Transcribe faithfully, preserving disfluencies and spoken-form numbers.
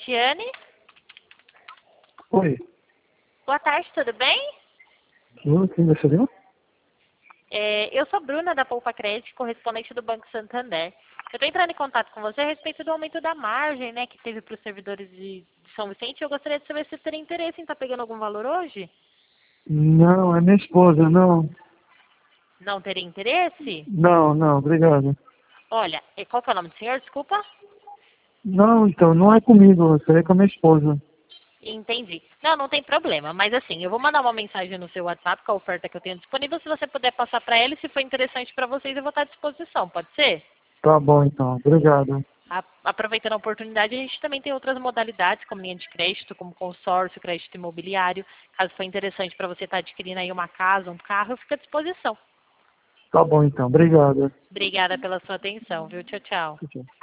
Tatiane. Oi. Boa tarde, tudo bem? Tudo, quem você viu? É, eu sou Bruna, da Poupa Crédito, correspondente do Banco Santander. Eu estou entrando em contato com você a respeito do aumento da margem, né, que teve para os servidores de, de São Vicente. Eu gostaria de saber se você teria interesse em estar pegando algum valor hoje. Não, é minha esposa, não. Não teria interesse? Não, não, obrigado. Olha, e qual que é o nome do senhor? Desculpa. Não, então, não é comigo, você é com a minha esposa. Entendi. Não, não tem problema. Mas assim, eu vou mandar uma mensagem no seu WhatsApp com a oferta que eu tenho disponível. Se você puder passar para ele, se for interessante para vocês, eu vou estar à disposição. Pode ser? Tá bom, então, obrigado. A- Aproveitando a oportunidade, a gente também tem outras modalidades, como linha de crédito, como consórcio, crédito imobiliário. Caso for interessante para você estar adquirindo aí uma casa, um carro, eu fico à disposição. Tá bom, então, obrigado. Obrigada pela sua atenção, viu? Tchau, tchau. Tchau, tchau.